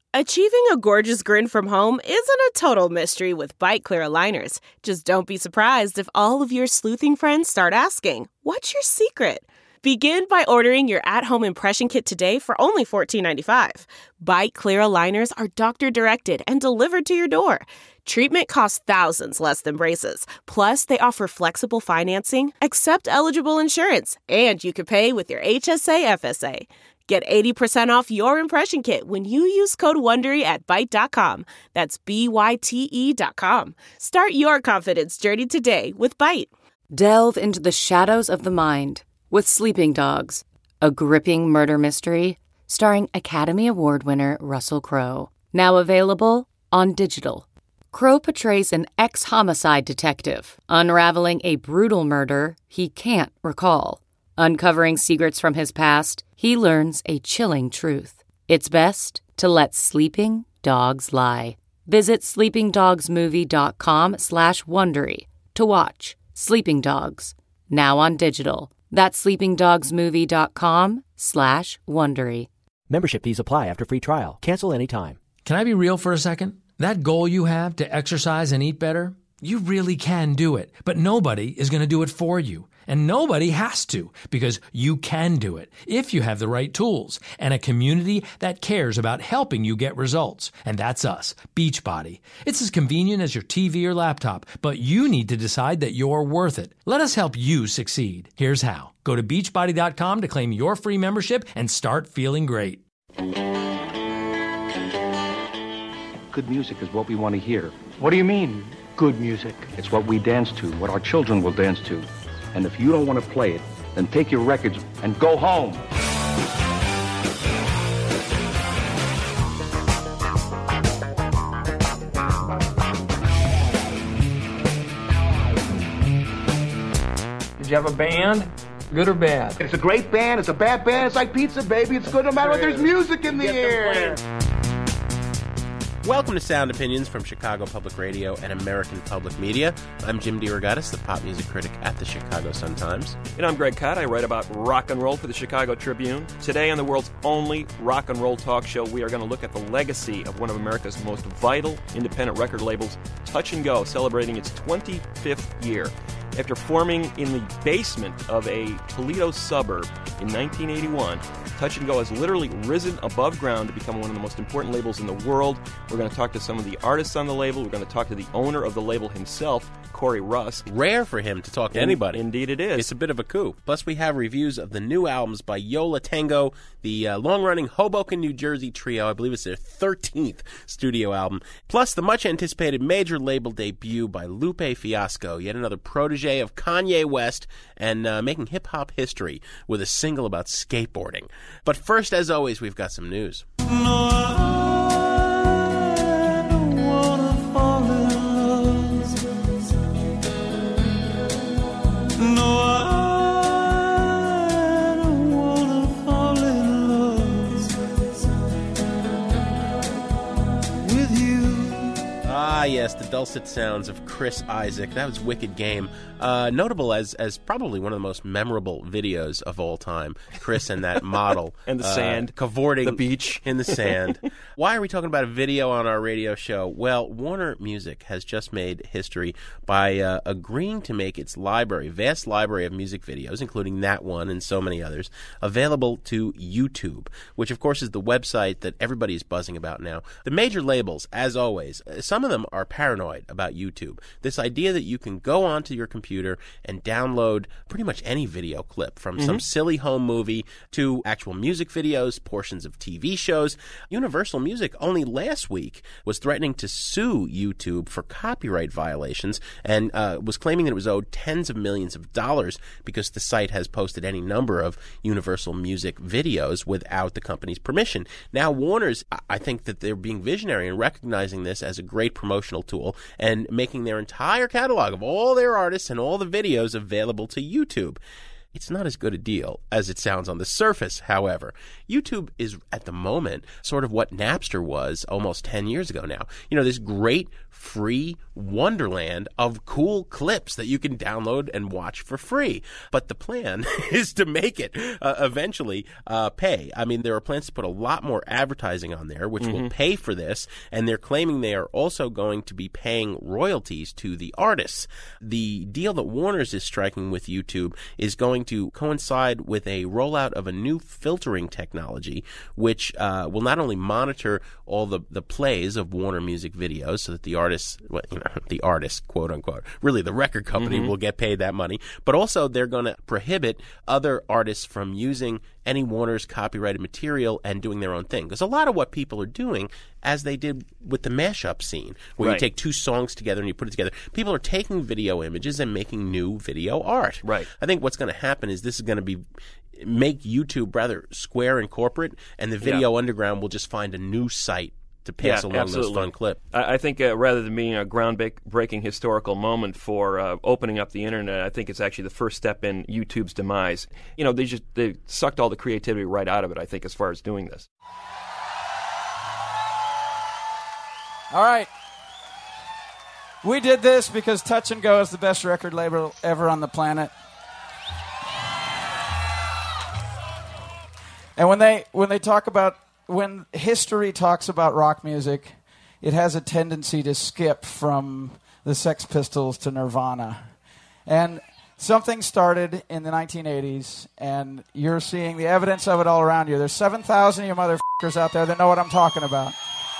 Achieving a gorgeous grin from home isn't a total mystery with Byte Clear aligners. Just don't be surprised if all of your sleuthing friends start asking, "What's your secret?" Begin by ordering your at-home impression kit today for only $14.95. Byte Clear aligners are doctor-directed and delivered to your door. Treatment costs thousands less than braces. Plus, they offer flexible financing, accept eligible insurance, and you can pay with your HSA FSA. Get 80% off your impression kit when you use code WONDERY at Byte.com. That's BYTE.com. Start your confidence journey today with Byte. Delve into the shadows of the mind with Sleeping Dogs, a gripping murder mystery starring Academy Award winner Russell Crowe. Now available on digital. Crowe portrays an ex-homicide detective unraveling a brutal murder he can't recall. Uncovering secrets from his past, he learns a chilling truth. It's best to let sleeping dogs lie. Visit sleepingdogsmovie.com/Wondery to watch Sleeping Dogs, now on digital. That's sleepingdogsmovie.com/Wondery. Membership fees apply after free trial. Cancel anytime. Can I be real for a second? That goal you have to exercise and eat better, you really can do it. But nobody is going to do it for you. And nobody has to, because you can do it if you have the right tools and a community that cares about helping you get results. And that's us, Beachbody. It's as convenient as your TV or laptop, but you need to decide that you're worth it. Let us help you succeed. Here's how. Go to Beachbody.com to claim your free membership and start feeling great. Good music is what we want to hear. What do you mean, good music? It's what we dance to, what our children will dance to. And if you don't want to play it, then take your records and go home. Did you have a band? Good or bad? It's a great band. It's a bad band. It's like pizza, baby. It's good no matter what. There's music in the air. Welcome to Sound Opinions from Chicago Public Radio and American Public Media. I'm Jim DeRogatis, the pop music critic at the Chicago Sun-Times. And I'm Greg Kot. I write about rock and roll for the Chicago Tribune. Today on the world's only rock and roll talk show, we are going to look at the legacy of one of America's most vital independent record labels, Touch and Go, celebrating its 25th year. After forming in the basement of a Toledo suburb in 1981, Touch and Go has literally risen above ground to become one of the most important labels in the world. We're going to talk to some of the artists on the label. We're going to talk to the owner of the label himself, Corey Russ. Rare for him to talk to anybody. Indeed it is. It's a bit of a coup. Plus, we have reviews of the new albums by Yo La Tengo, the long-running Hoboken, New Jersey trio. I believe it's their 13th studio album. Plus, the much-anticipated major label debut by Lupe Fiasco, yet another protege of Kanye West, and making hip-hop history with a single about skateboarding. But first, as always, we've got some news. Ah, yes, the dulcet sounds of Chris Isaak. That was Wicked Game. Notable as probably one of the most memorable videos of all time. Chris and that model. And the sand. Cavorting. The beach. In the sand. Why are we talking about a video on our radio show? Well, Warner Music has just made history by agreeing to make its vast library of music videos, including that one and so many others, available to YouTube, which, of course, is the website that everybody is buzzing about now. The major labels, as always, some of them are paranoid about YouTube. This idea that you can go onto your computer and download pretty much any video clip, from some silly home movie to actual music videos, portions of TV shows. Universal Music only last week was threatening to sue YouTube for copyright violations and was claiming that it was owed tens of millions of dollars because the site has posted any number of Universal Music videos without the company's permission. Now, Warner's, I think that they're being visionary and recognizing this as a great promotional tool and making their entire catalog of all their artists and all the videos available to YouTube. It's not as good a deal as it sounds on the surface, however. YouTube is, at the moment, sort of what Napster was almost 10 years ago now. This great free wonderland of cool clips that you can download and watch for free. But the plan is to make it eventually pay. I mean, there are plans to put a lot more advertising on there, which will pay for this, and they're claiming they are also going to be paying royalties to the artists. The deal that Warner's is striking with YouTube is going to coincide with a rollout of a new filtering technology, which will not only monitor all the plays of Warner Music videos so that the artists, the artist, quote unquote, really the record company will get paid that money, but also they're going to prohibit other artists from using any Warner's copyrighted material and doing their own thing. Because a lot of what people are doing, as they did with the mashup scene, where you take two songs together and you put it together, people are taking video images and making new video art. Right. I think what's going to happen is this is going to make YouTube rather square and corporate, and the video underground will just find a new site to pass along those fun clips. I think rather than being a groundbreaking historical moment for opening up the internet, I think it's actually the first step in YouTube's demise. They sucked all the creativity right out of it, I think, as far as doing this. All right. We did this because Touch and Go is the best record label ever on the planet. And when history talks about rock music, it has a tendency to skip from the Sex Pistols to Nirvana. And something started in the 1980s, and you're seeing the evidence of it all around you. There's 7,000 of you motherfuckers out there that know what I'm talking about.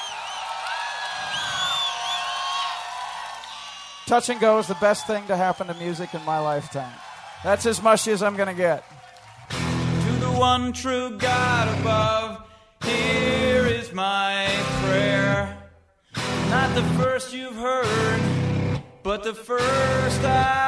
Touch and Go is the best thing to happen to music in my lifetime. That's as mushy as I'm going to get. To the one true God above, here is my prayer. Not the first you've heard, but the first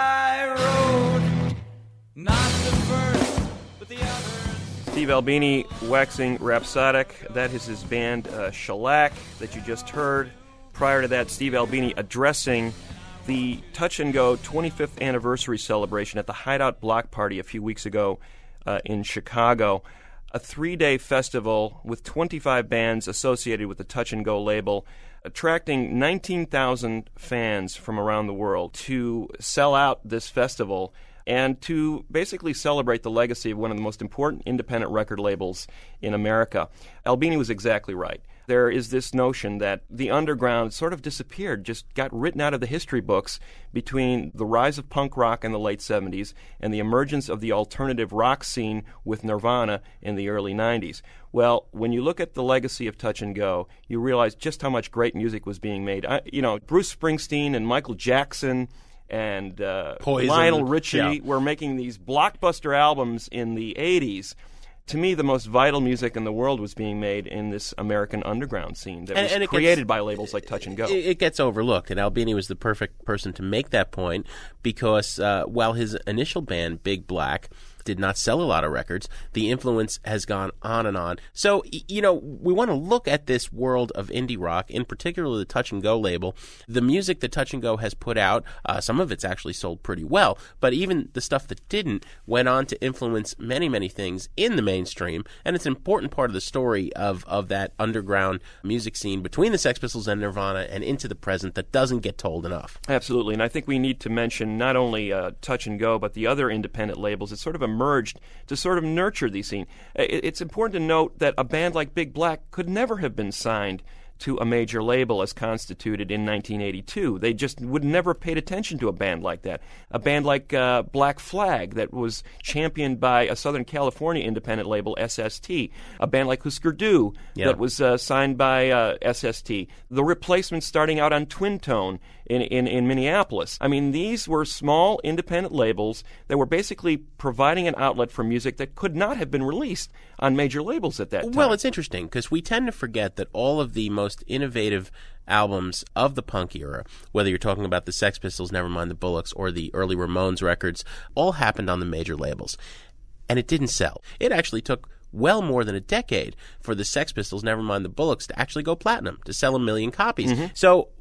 I wrote. Not the first, but the others. Steve Albini waxing rhapsodic. That is his band Shellac that you just heard. Prior to that, Steve Albini addressing the Touch and Go 25th anniversary celebration at the Hideout Block Party a few weeks ago in Chicago. A 3-day festival with 25 bands associated with the Touch and Go label, attracting 19,000 fans from around the world to sell out this festival and to basically celebrate the legacy of one of the most important independent record labels in America. Albini was exactly right. There is this notion that the underground sort of disappeared, just got written out of the history books between the rise of punk rock in the late 70s and the emergence of the alternative rock scene with Nirvana in the early 90s. Well, when you look at the legacy of Touch and Go, you realize just how much great music was being made. Bruce Springsteen and Michael Jackson and Lionel Richie were making these blockbuster albums in the 80s. To me, the most vital music in the world was being made in this American underground scene that was created by labels like Touch and Go. It gets overlooked, and Albini was the perfect person to make that point because while his initial band, Big Black, did not sell a lot of records, the influence has gone on and on. So, we want to look at this world of indie rock, in particular the Touch and Go label. The music that Touch and Go has put out, some of it's actually sold pretty well, but even the stuff that didn't went on to influence many, many things in the mainstream, and it's an important part of the story of that underground music scene between the Sex Pistols and Nirvana and into the present that doesn't get told enough. Absolutely, and I think we need to mention not only Touch and Go, but the other independent labels that sort of emerged to sort of nurture these scenes. It's important to note that a band like Big Black could never have been signed to a major label as constituted in 1982. They just would never have paid attention to a band like that. A band like Black Flag that was championed by a Southern California independent label, SST. A band like Husker Du that was signed by SST. The Replacements starting out on Twin Tone in Minneapolis. I mean, these were small independent labels that were basically providing an outlet for music that could not have been released on major labels at that time. Well, it's interesting because we tend to forget that all of the most innovative albums of the punk era, whether you're talking about the Sex Pistols, Nevermind the Bollocks, or the early Ramones records, all happened on the major labels. And it didn't sell. It actually took well more than a decade for the Sex Pistols, Nevermind the Bollocks, to actually go platinum, to sell 1 million copies. So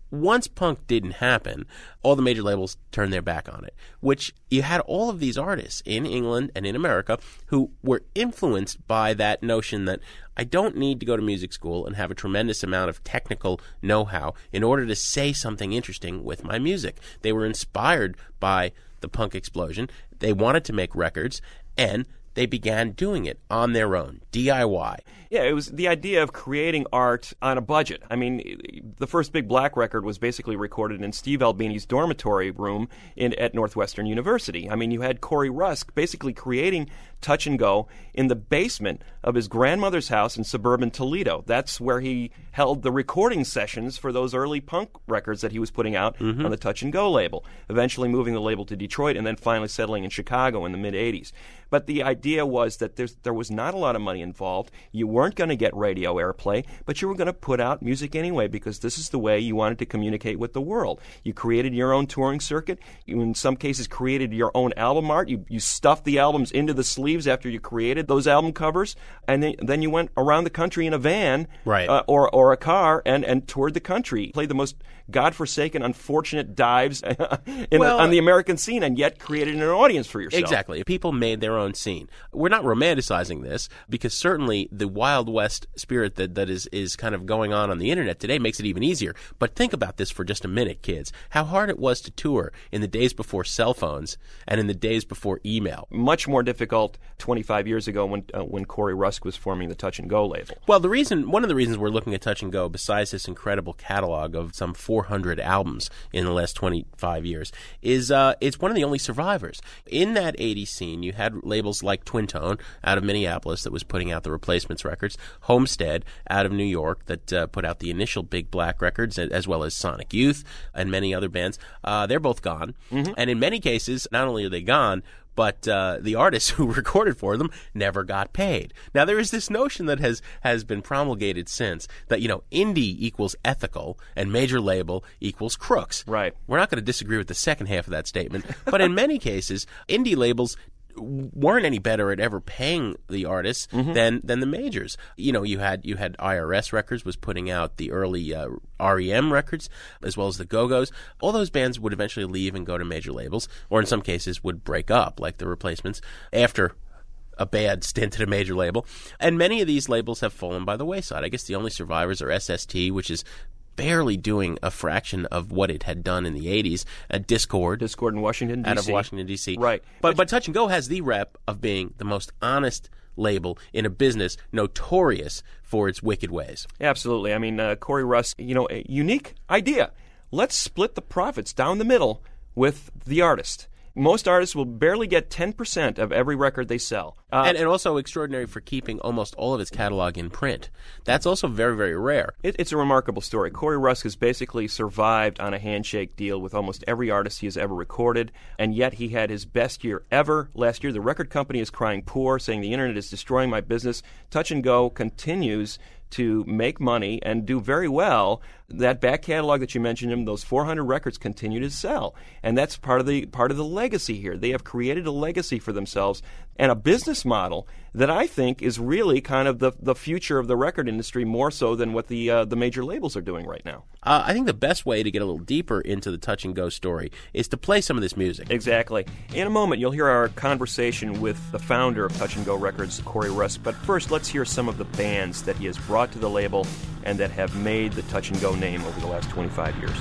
once punk didn't happen, all the major labels turned their back on it, which you had all of these artists in England and in America who were influenced by that notion that I don't need to go to music school and have a tremendous amount of technical know-how in order to say something interesting with my music. They were inspired by the punk explosion. They wanted to make records, and they began doing it on their own, DIY. Yeah, it was the idea of creating art on a budget. I mean, the first Big Black record was basically recorded in Steve Albini's dormitory room at Northwestern University. I mean, you had Corey Rusk basically creating Touch and Go in the basement of his grandmother's house in suburban Toledo. That's where he held the recording sessions for those early punk records that he was putting out on the Touch and Go label, eventually moving the label to Detroit and then finally settling in Chicago in the mid-'80s. But the idea was that there was not a lot of money involved. You weren't going to get radio airplay, but you were going to put out music anyway because this is the way you wanted to communicate with the world. You created your own touring circuit. You, in some cases, created your own album art. You stuffed the albums into the sleeves after you created those album covers, and then you went around the country in a van or a car and toured the country. Played the most godforsaken, unfortunate dives on the American scene, and yet created an audience for yourself. Exactly. People made their own scene. We're not romanticizing this because certainly the Wild West spirit that is kind of going on the internet today makes it even easier. But think about this for just a minute, kids. How hard it was to tour in the days before cell phones and in the days before email. Much more difficult 25 years ago when Corey Rusk was forming the Touch and Go label. Well, one of the reasons we're looking at Touch and Go, besides this incredible catalog of some 400 albums in the last 25 years, is it's one of the only survivors. In that 80s scene, you had labels like Twin Tone out of Minneapolis that was putting out the Replacements records, Homestead out of New York that put out the initial Big Black records, as well as Sonic Youth and many other bands. They're both gone. And in many cases, not only are they gone, but the artists who recorded for them never got paid. Now, there is this notion that has been promulgated since that, indie equals ethical and major label equals crooks. Right. We're not going to disagree with the second half of that statement, but in many cases, indie labels weren't any better at ever paying the artists than the majors. You had IRS Records was putting out the early REM records, as well as the Go-Go's. All those bands would eventually leave and go to major labels, or in some cases would break up, like the Replacements, after a bad stint at a major label. And many of these labels have fallen by the wayside. I guess the only survivors are SST, which is barely doing a fraction of what it had done in the 80s. Discord in Washington, D.C. Out of Washington, D.C. Right. But Touch and Go has the rep of being the most honest label in a business notorious for its wicked ways. Absolutely. I mean, Corey Rusk, a unique idea. Let's split the profits down the middle with the artist. Most artists will barely get 10% of every record they sell. And also extraordinary for keeping almost all of his catalog in print. That's also very, very rare. It's a remarkable story. Corey Rusk has basically survived on a handshake deal with almost every artist he has ever recorded, and yet he had his best year ever last year. The record company is crying poor, saying the internet is destroying my business. Touch and Go continues to make money and do very well. That back catalog that you mentioned, those 400 records continue to sell, and that's part of the legacy here. They have created a legacy for themselves and a business model that I think is really kind of the future of the record industry, more so than what the major labels are doing right now. I think the best way to get a little deeper into the Touch and Go story is to play some of this music. Exactly. In a moment, you'll hear our conversation with the founder of Touch and Go Records, Corey Rusk. But first, let's hear some of the bands that he has brought to the label and that have made the Touch and Go name over the last 25 years.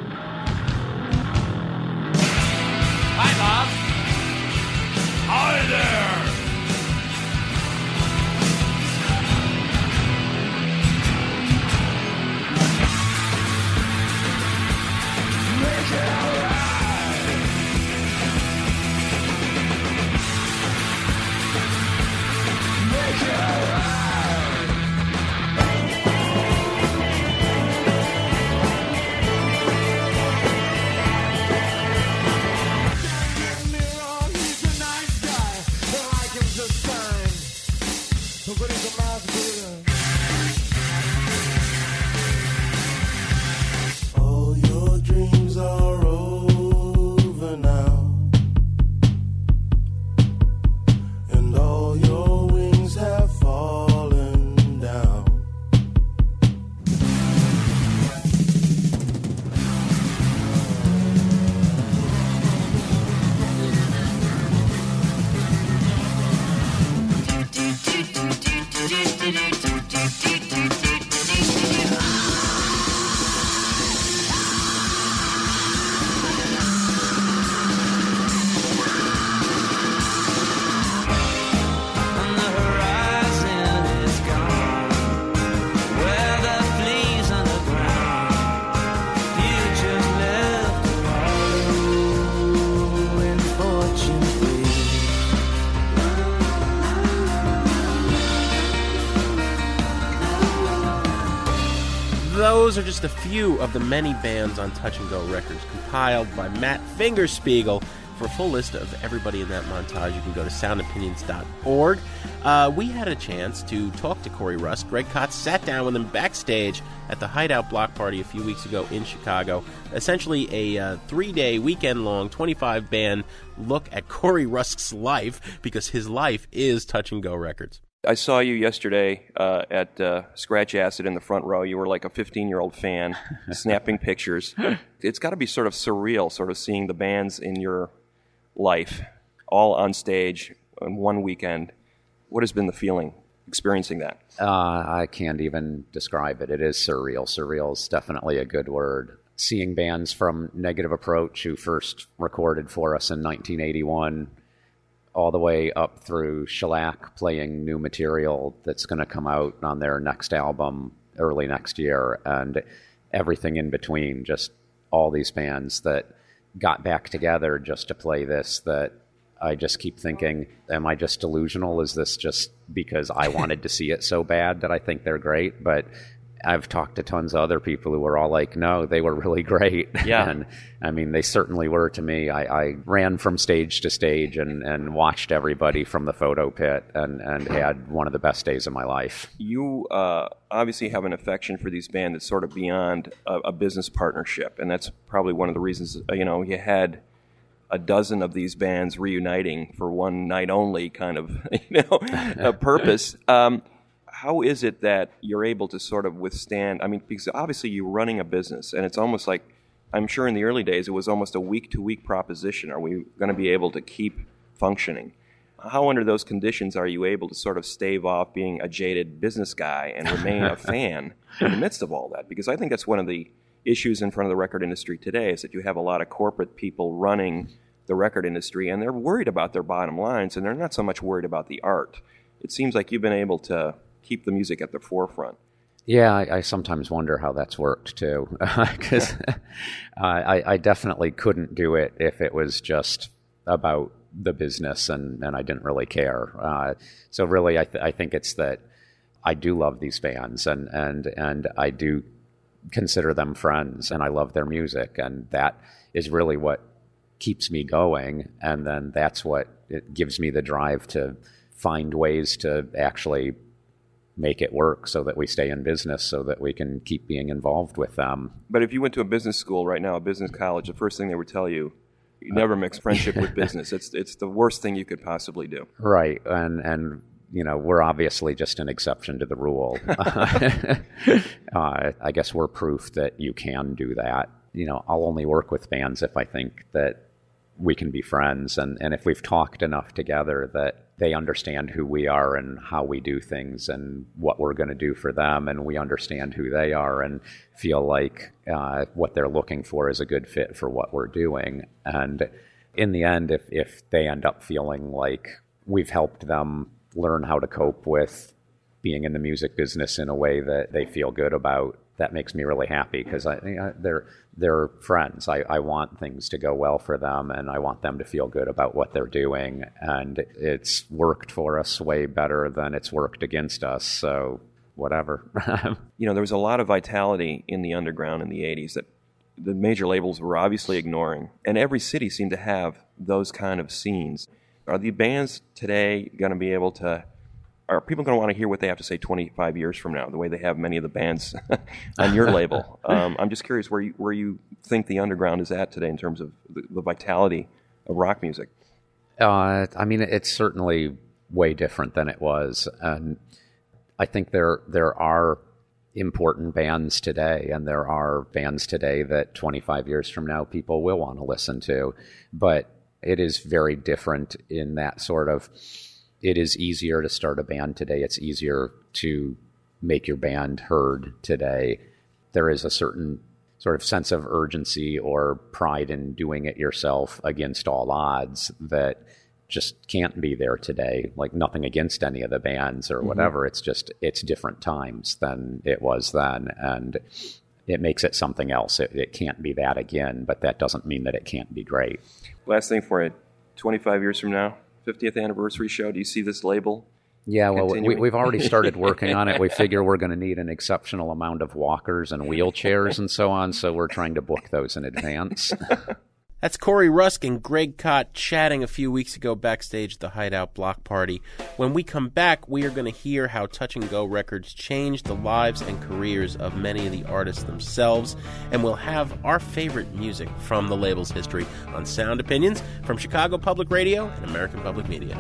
Hi, Bob. Hi there. Make it alright. Make it alright. Those are just a few of the many bands on Touch and Go Records compiled by Matt Fingerspiegel. For a full list of everybody in that montage, you can go to soundopinions.org. We had a chance to talk to Corey Rusk. Greg Kotz sat down with him backstage at the Hideout Block Party a few weeks ago in Chicago. Essentially a 3-day, weekend-long, 25-band look at Corey Rusk's life, because his life is Touch and Go Records. I saw you yesterday at Scratch Acid in the front row. You were like a 15-year-old fan, snapping pictures. It's got to be sort of surreal, sort of seeing the bands in your life all on stage in one weekend. What has been the feeling experiencing that? I can't even describe it. It is surreal. Surreal is definitely a good word. Seeing bands from Negative Approach, who first recorded for us in 1981, all the way up through Shellac playing new material that's going to come out on their next album early next year, and everything in between, just all these bands that got back together just to play this, that I just keep thinking, am I just delusional? Is this just because I wanted to see it so bad that I think they're great? But I've talked to tons of other people who were all like, no, they were really great. Yeah. And I mean, they certainly were to me. I ran from stage to stage and watched everybody from the photo pit and had one of the best days of my life. You obviously have an affection for these bands that's sort of beyond a business partnership, and that's probably one of the reasons, you had a dozen of these bands reuniting for one night only kind of, a purpose. How is it that you're able to sort of withstand, because obviously you're running a business, and it's almost like, I'm sure in the early days, it was almost a week-to-week proposition. Are we going to be able to keep functioning? How under those conditions are you able to sort of stave off being a jaded business guy and remain a fan in the midst of all that? Because I think that's one of the issues in front of the record industry today, is that you have a lot of corporate people running the record industry, and they're worried about their bottom lines, and they're not so much worried about the art. It seems like you've been able to keep the music at the forefront. Yeah, I sometimes wonder how that's worked, too, because I definitely couldn't do it if it was just about the business and I didn't really care. So really, I think it's that I do love these bands, and I do consider them friends, and I love their music, and that is really what keeps me going, and then that's what it gives me the drive to find ways to actually make it work so that we stay in business, so that we can keep being involved with them. But if you went to a business school right now, a business college, the first thing they would tell you, you never mix friendship with business. It's the worst thing you could possibly do. Right, and we're obviously just an exception to the rule. I guess we're proof that you can do that. I'll only work with bands if I think that we can be friends, and if we've talked enough together that they understand who we are and how we do things and what we're going to do for them, and we understand who they are and feel like what they're looking for is a good fit for what we're doing. And in the end, if they end up feeling like we've helped them learn how to cope with being in the music business in a way that they feel good about, that makes me really happy, because they're friends. I want things to go well for them, and I want them to feel good about what they're doing. And it's worked for us way better than it's worked against us, so whatever. There was a lot of vitality in the underground in the 80s that the major labels were obviously ignoring, and every city seemed to have those kind of scenes. Are the bands today going to be able to... Are people going to want to hear what they have to say 25 years from now, the way they have many of the bands on your label? I'm just curious where you think the underground is at today in terms of the vitality of rock music. It's certainly way different than it was. And I think there are important bands today, and there are bands today that 25 years from now people will want to listen to. But it is very different in that sort of... It is easier to start a band today. It's easier to make your band heard today. There is a certain sort of sense of urgency or pride in doing it yourself against all odds that just can't be there today. Like, nothing against any of the bands or whatever. It's just, it's different times than it was then. And it makes it something else. It can't be that again, but that doesn't mean that it can't be great. Last thing for you, 25 years from now, 50th anniversary show, do you see this label Yeah, well, we've already started working on it. We figure we're going to need an exceptional amount of walkers and wheelchairs and so on, so we're trying to book those in advance. That's Corey Rusk and Greg Kot chatting a few weeks ago backstage at the Hideout Block Party. When we come back, we are going to hear how Touch and Go Records changed the lives and careers of many of the artists themselves, and we'll have our favorite music from the label's history on Sound Opinions from Chicago Public Radio and American Public Media.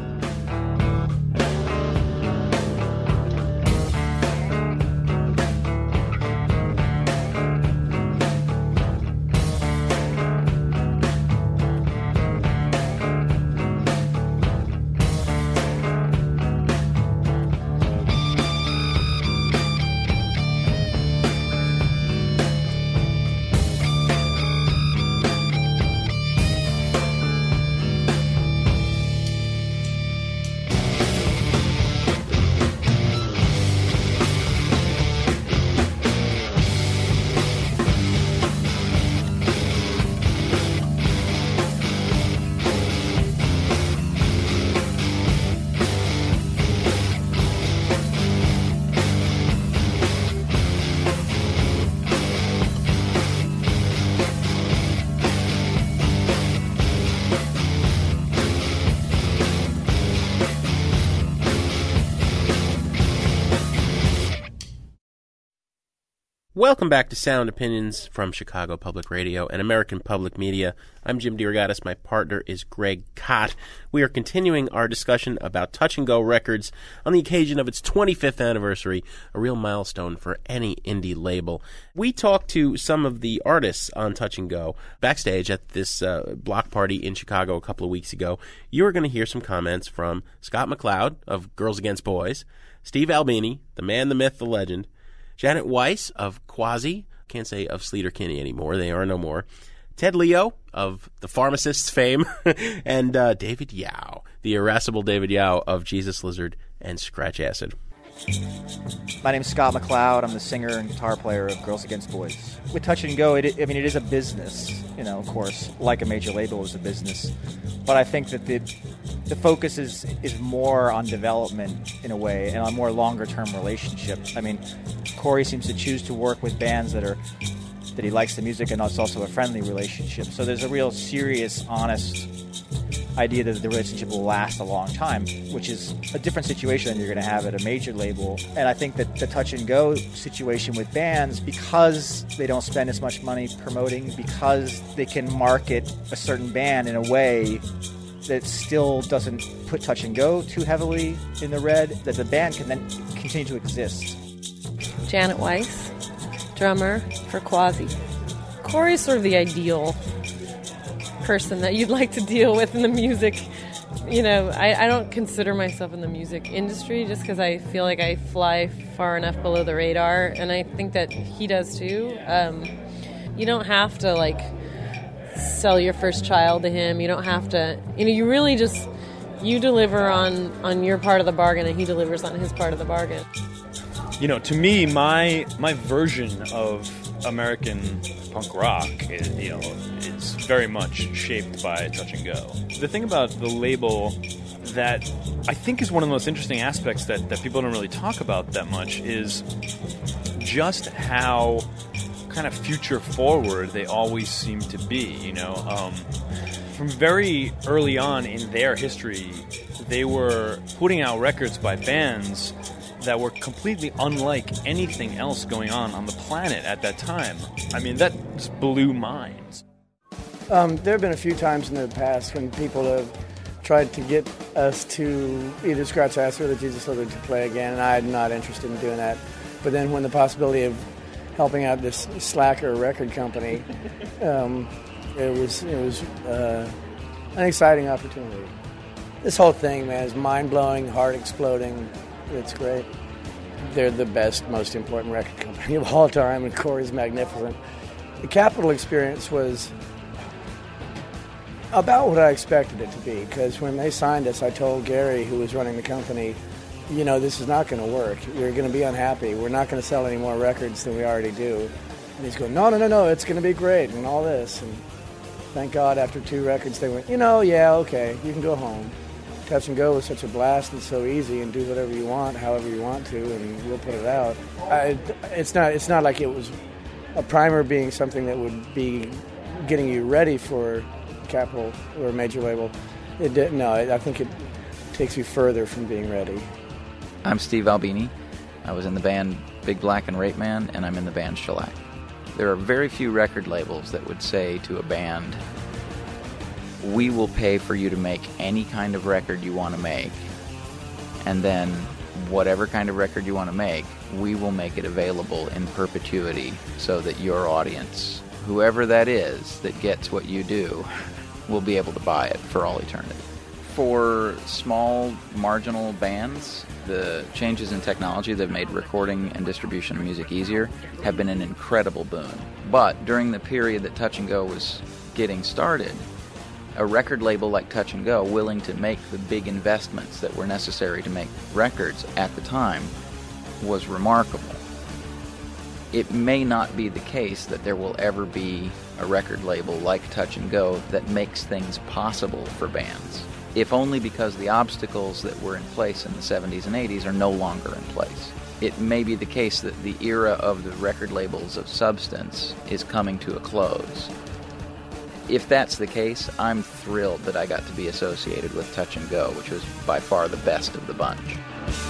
Welcome back to Sound Opinions from Chicago Public Radio and American Public Media. I'm Jim DeRogatis. My partner is Greg Kot. We are continuing our discussion about Touch and Go Records on the occasion of its 25th anniversary, a real milestone for any indie label. We talked to some of the artists on Touch and Go backstage at this block party in Chicago a couple of weeks ago. You are going to hear some comments from Scott McCloud of Girls Against Boys, Steve Albini, the man, the myth, the legend, Janet Weiss of Quasi, can't say of Sleater Kinney anymore, they are no more, Ted Leo of The Pharmacists fame, and David Yao, the irascible David Yao of Jesus Lizard and Scratch Acid. My name's Scott McCloud. I'm the singer and guitar player of Girls Against Boys. With Touch and Go, it is a business, of course, like a major label is a business. But I think that the focus is more on development in a way and on more longer-term relationship. Corey seems to choose to work with bands that he likes the music, and it's also a friendly relationship. So there's a real serious, honest idea that the relationship will last a long time, which is a different situation than you're going to have at a major label. And I think that the Touch and Go situation with bands, because they don't spend as much money promoting, because they can market a certain band in a way that still doesn't put Touch and Go too heavily in the red, that the band can then continue to exist. Janet Weiss, drummer for Quasi. Corey's sort of the ideal person that you'd like to deal with in the music. I don't consider myself in the music industry just because I feel like I fly far enough below the radar, and I think that he does too. You don't have to sell your first child to him. You don't have to, you really just, you deliver on your part of the bargain and he delivers on his part of the bargain. To me, my version of American punk rock is very much shaped by Touch and Go. The thing about the label that I think is one of the most interesting aspects that people don't really talk about that much is just how kind of future forward they always seem to be. From very early on in their history, they were putting out records by bands that were completely unlike anything else going on the planet at that time. That just blew minds. There have been a few times in the past when people have tried to get us to either Scratch Acid or the Jesus Lizard to play again, and I'm not interested in doing that. But then when the possibility of helping out this slacker record company, it was an exciting opportunity. This whole thing, man, is mind-blowing, heart-exploding. It's great. They're the best, most important record company of all time, and Corey's magnificent. The Capitol experience was about what I expected it to be, because when they signed us, I told Gary, who was running the company, this is not going to work. You're going to be unhappy. We're not going to sell any more records than we already do. And he's going, no, it's going to be great, and all this. And thank God, after 2 records, they went, yeah, okay, you can go home. Touch and Go was such a blast and so easy, and do whatever you want, however you want to, and we'll put it out. It's not like it was a primer being something that would be getting you ready for Capitol or a major label. It didn't. No, I think it takes you further from being ready. I'm Steve Albini. I was in the band Big Black and Rape Man, and I'm in the band Shellac. There are very few record labels that would say to a band, we will pay for you to make any kind of record you want to make, and then whatever kind of record you want to make, we will make it available in perpetuity so that your audience, whoever that is that gets what you do, will be able to buy it for all eternity. For small, marginal bands, the changes in technology that have made recording and distribution of music easier have been an incredible boon. But during the period that Touch and Go was getting started, a record label like Touch and Go, willing to make the big investments that were necessary to make records at the time, was remarkable. It may not be the case that there will ever be a record label like Touch and Go that makes things possible for bands, if only because the obstacles that were in place in the 70s and 80s are no longer in place. It may be the case that the era of the record labels of substance is coming to a close. If that's the case, I'm thrilled that I got to be associated with Touch and Go, which was by far the best of the bunch.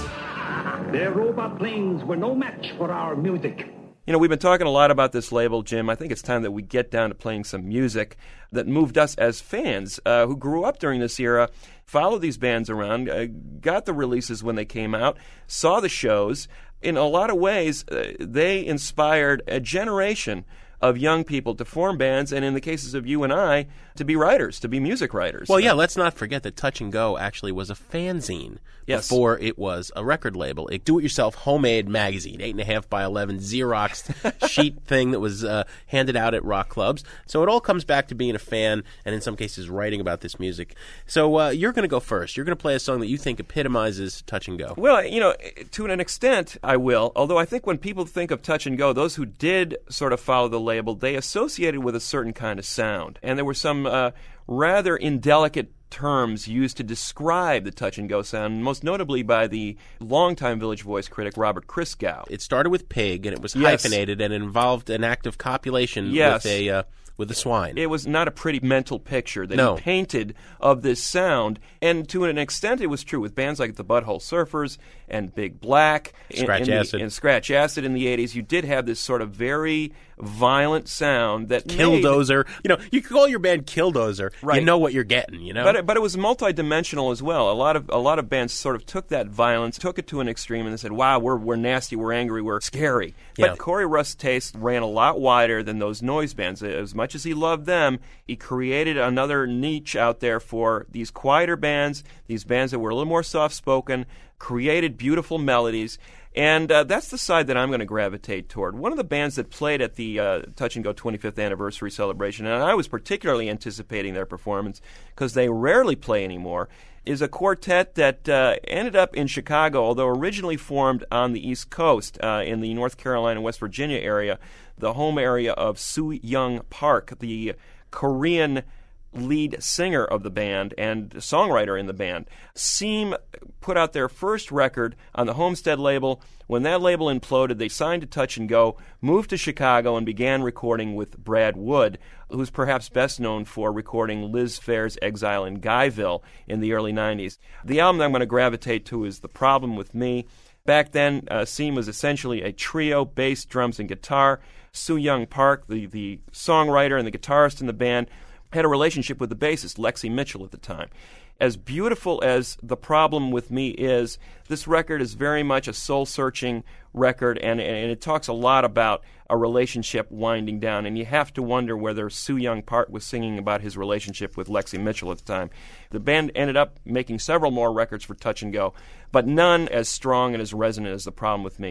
Their robot planes were no match for our music. You know, we've been talking a lot about this label, Jim. I think it's time that we get down to playing some music that moved us as fans who grew up during this era, followed these bands around, got the releases when they came out, saw the shows. In a lot of ways, they inspired a generation of young people to form bands, and in the cases of you and I, to be writers, to be music writers. Well, yeah, let's not forget that Touch and Go actually was a fanzine before it was a record label. A do-it-yourself homemade magazine, 8.5 by 11 Xerox sheet thing that was handed out at rock clubs. So it all comes back to being a fan and in some cases writing about this music. So you're going to go first. You're going to play a song that you think epitomizes Touch and Go. Well, you know, to an extent I will, although I think when people think of Touch and Go, those who did sort of follow the label, they associated with a certain kind of sound. And there were some rather indelicate terms used to describe the Touch and Go sound, most notably by the longtime Village Voice critic Robert Christgau. It started with pig, and it was hyphenated, and it involved an act of copulation with the swine. It was not a pretty mental picture that he painted of this sound, and to an extent it was true with bands like the Butthole Surfers and Big Black and Scratch Acid in the 80s. You did have this sort of very violent sound that Killdozer. You know, you could call your band Killdozer. Right. You know what you're getting, you know? But it was multidimensional as well. A lot of bands sort of took that violence, took it to an extreme, and they said, wow, we're nasty, we're angry, we're scary. Yeah. But Corey Rust's taste ran a lot wider than those noise bands. As much as he loved them, he created another niche out there for these quieter bands, these bands that were a little more soft-spoken, created beautiful melodies. And that's the side that I'm going to gravitate toward. One of the bands that played at the Touch and Go 25th anniversary celebration, and I was particularly anticipating their performance because they rarely play anymore, is a quartet that ended up in Chicago, although originally formed on the East Coast in the North Carolina, West Virginia area, the home area of Soo-Young Park, the Korean lead singer of the band and songwriter in the band. Seam put out their first record on the Homestead label. When that label imploded, they signed to Touch and Go, moved to Chicago, and began recording with Brad Wood, who's perhaps best known for recording Liz Phair's Exile in Guyville in the early 90s. The album that I'm going to gravitate to is The Problem with Me. Back then, Seam was essentially a trio, bass, drums, and guitar. Soo-Young Park, the songwriter and the guitarist in the band, had a relationship with the bassist, Lexi Mitchell, at the time. As beautiful as The Problem with Me is, this record is very much a soul-searching record, and it talks a lot about a relationship winding down, and you have to wonder whether Soo-Young Park was singing about his relationship with Lexi Mitchell at the time. The band ended up making several more records for Touch and Go, but none as strong and as resonant as The Problem with Me.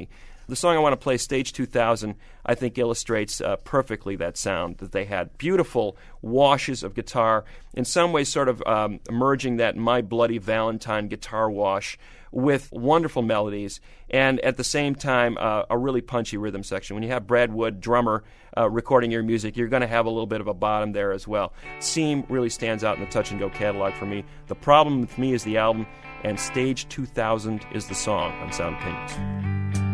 The song I want to play, Stage 2000, I think illustrates perfectly that sound that they had. Beautiful washes of guitar, in some ways sort of merging that My Bloody Valentine guitar wash with wonderful melodies, and at the same time, a really punchy rhythm section. When you have Brad Wood, drummer, recording your music, you're going to have a little bit of a bottom there as well. Seam really stands out in the Touch and Go catalog for me. The Problem with Me is the album, and Stage 2000 is the song on Sound Opinions.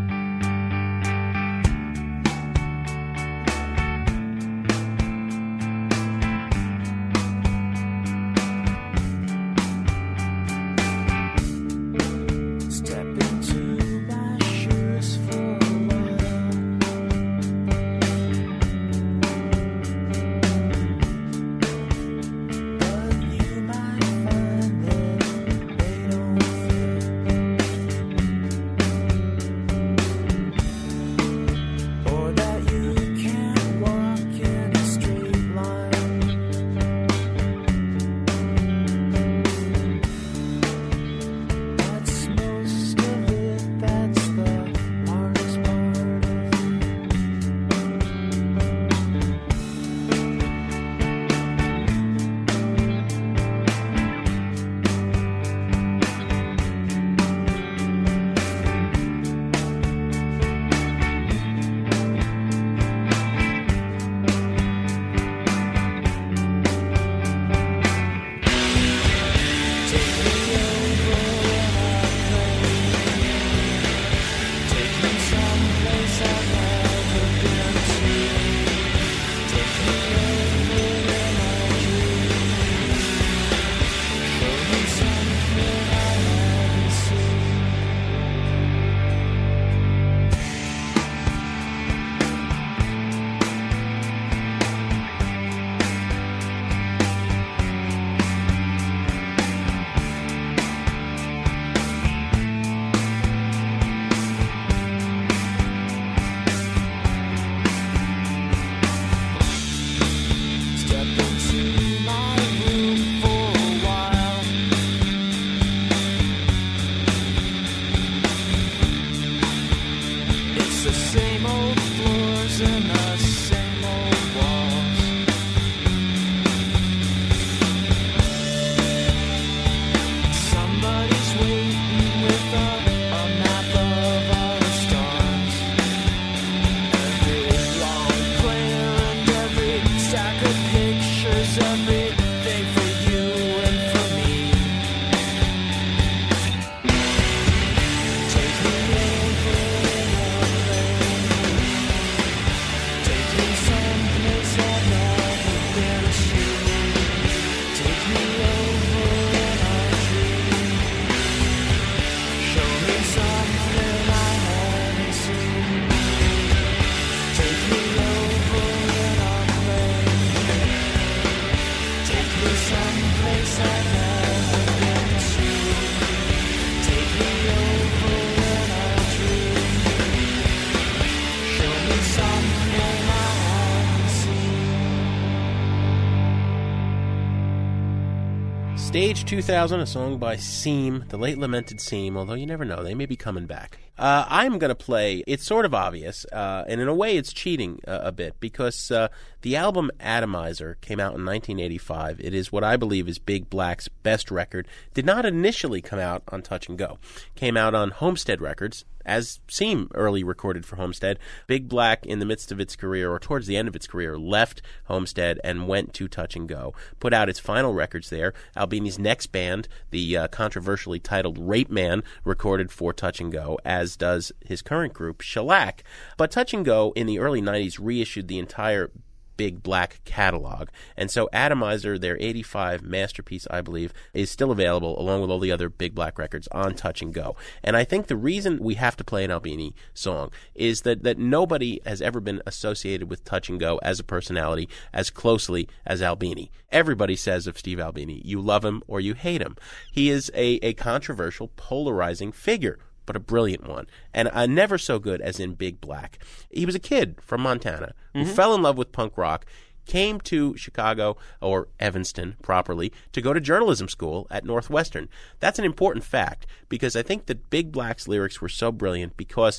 Stage 2000, a song by Seam, the late lamented Seam, although you never know, they may be coming back. I'm going to play, it's sort of obvious, and in a way it's cheating a bit, because the album Atomizer came out in 1985. It is what I believe is Big Black's best record. Did not initially come out on Touch and Go. Came out on Homestead Records, as Seam early recorded for Homestead. Big Black, in the midst of its career, or towards the end of its career, left Homestead and went to Touch and Go. Put out its final records there. Albini's next band, the controversially titled Rape Man, recorded for Touch and Go, as does his current group, Shellac. But Touch and Go, in the early 90s, reissued the entire Big Black catalog. And so Atomizer, their 85 masterpiece, I believe, is still available along with all the other Big Black records on Touch and Go. And I think the reason we have to play an Albini song is that nobody has ever been associated with Touch and Go as a personality as closely as Albini. Everybody says of Steve Albini, you love him or you hate him. He is a controversial, polarizing figure, but a brilliant one, and never so good as in Big Black. He was a kid from Montana who fell in love with punk rock, came to Chicago, or Evanston properly, to go to journalism school at Northwestern. That's an important fact, because I think that Big Black's lyrics were so brilliant because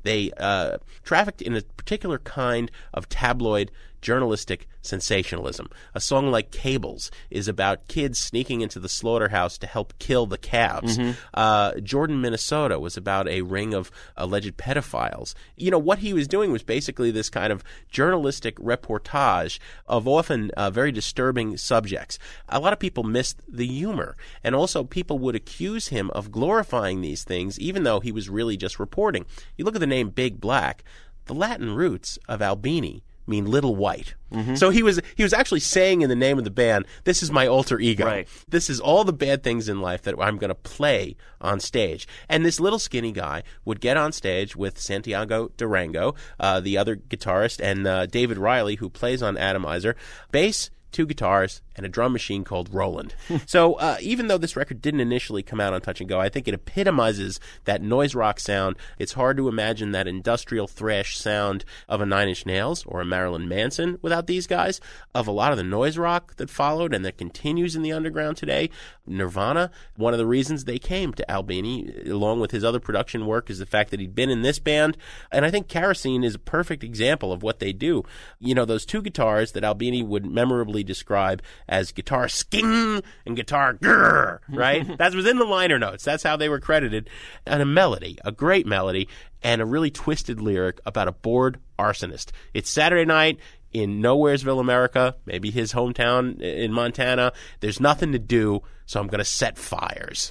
They trafficked in a particular kind of tabloid journalistic sensationalism. A song like Cables is about kids sneaking into the slaughterhouse to help kill the calves. Jordan, Minnesota was about a ring of alleged pedophiles. You know, what he was doing was basically this kind of journalistic reportage of often very disturbing subjects. A lot of people missed the humor, and also people would accuse him of glorifying these things even though he was really just reporting. You look at the name Big Black, the Latin roots of Albini mean little white. So he was actually saying in the name of the band, this is my alter ego. Right. This is all the bad things in life that I'm going to play on stage. And this little skinny guy would get on stage with Santiago Durango, the other guitarist, and David Riley, who plays on Atomizer, bass, 2 guitars, and a drum machine called Roland. So even though this record didn't initially come out on Touch and Go, I think it epitomizes that noise rock sound. It's hard to imagine that industrial thrash sound of a Nine Inch Nails or a Marilyn Manson without these guys, of a lot of the noise rock that followed and that continues in the underground today. Nirvana, one of the reasons they came to Albini, along with his other production work, is the fact that he'd been in this band. And I think Kerosene is a perfect example of what they do. You know, those 2 guitars that Albini would memorably describe as guitar sking and guitar grrr, right? That was in the liner notes. That's how they were credited. And a melody, a great melody, and a really twisted lyric about a bored arsonist. It's Saturday night in Nowheresville, America, maybe his hometown in Montana. There's nothing to do, so I'm going to set fires.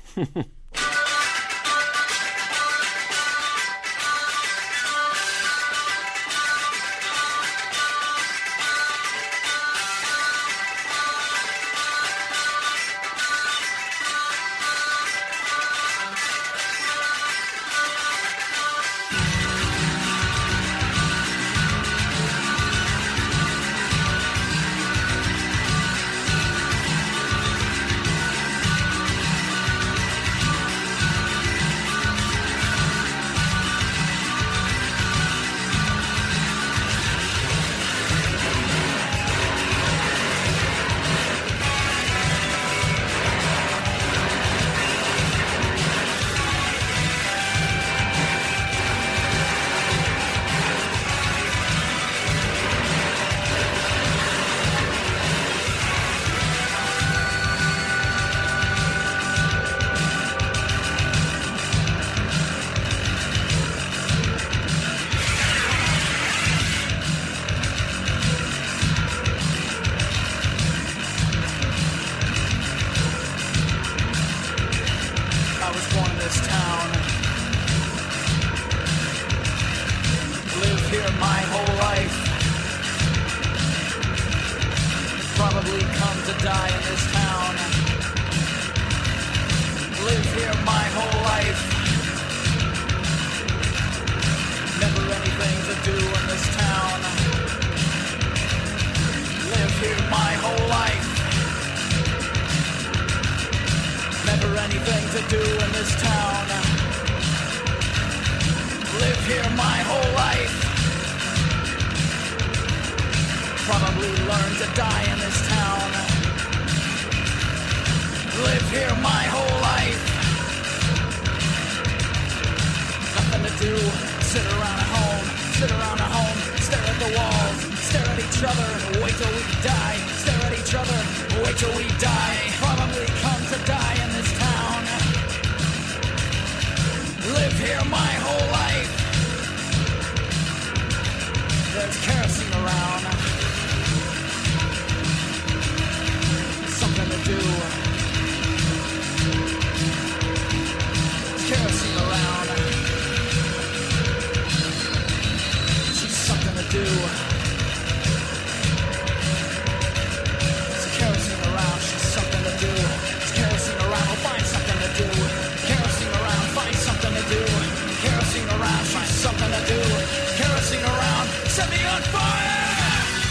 Something to do, kerosene around, set me on fire!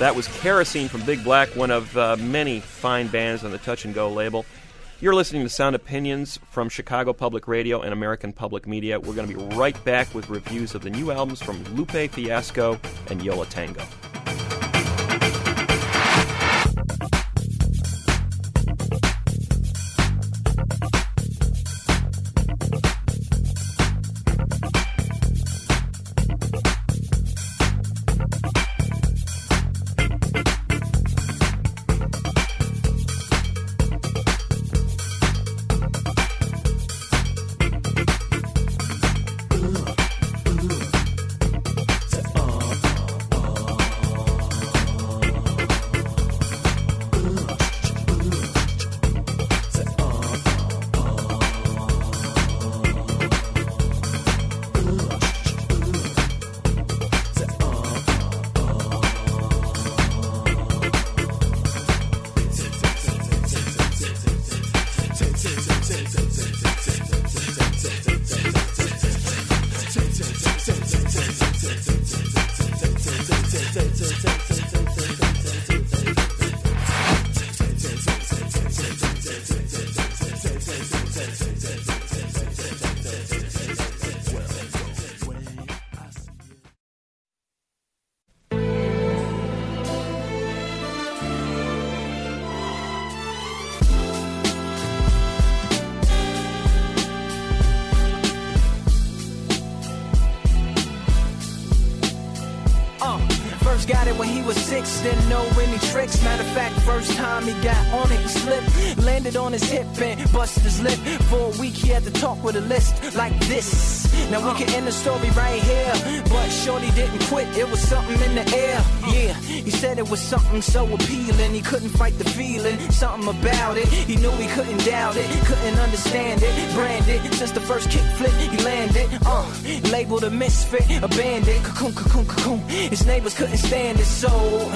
That was Kerosene from Big Black, one of many fine bands on the Touch and Go label. You're listening to Sound Opinions from Chicago Public Radio and American Public Media. We're going to be right back with reviews of the new albums from Lupe Fiasco and Yo La Tengo. Got it when he was 6, didn't know any tricks. Matter of fact, first time he got on it, he slipped, landed on his hip and busted his lip. For a week he had to talk with a list like this. Now we can end the story right here, but shorty didn't quit, it was something in the air. Yeah, he said it was something so appealing, he couldn't fight the feeling, something about it. He knew he couldn't doubt it, couldn't understand it. Branded, since the first kick flip he landed. Labeled a misfit, a bandit, cocoon, cocoon, cocoon. His neighbors couldn't stand it, so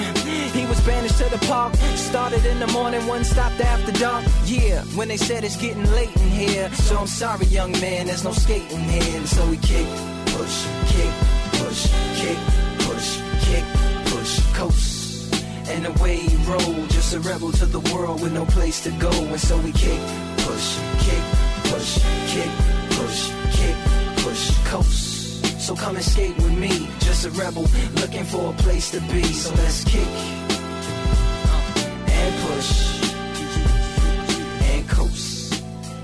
he was banished to the park. Started in the morning, one stopped after dark. Yeah, when they said it's getting late in here, so I'm sorry young man, there's no skating here. And so we kick, push, kick, push, kick, push, kick, push, coast. And away he rolled, just a rebel to the world with no place to go. And so we kick, push, kick, push, kick, push, kick, push, coast. So come and skate with me, just a rebel looking for a place to be. So let's kick and push and coast.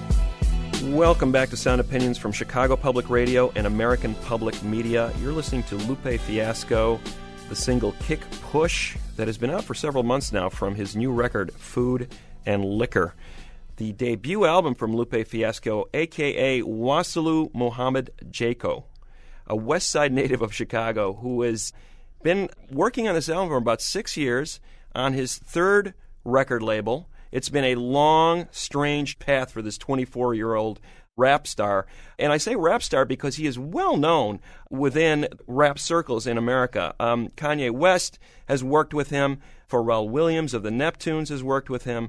Welcome back to Sound Opinions from Chicago Public Radio and American Public Media. You're listening to Lupe Fiasco, the single Kick Push that has been out for several months now from his new record, Food and Liquor. The debut album from Lupe Fiasco, a.k.a. Wassilu Muhammad Jaco, a West Side native of Chicago who has been working on this album for about 6 years on his third record label. It's been a long, strange path for this 24-year-old rap star. And I say rap star because he is well known within rap circles in America. Kanye West has worked with him. Pharrell Williams of the Neptunes has worked with him.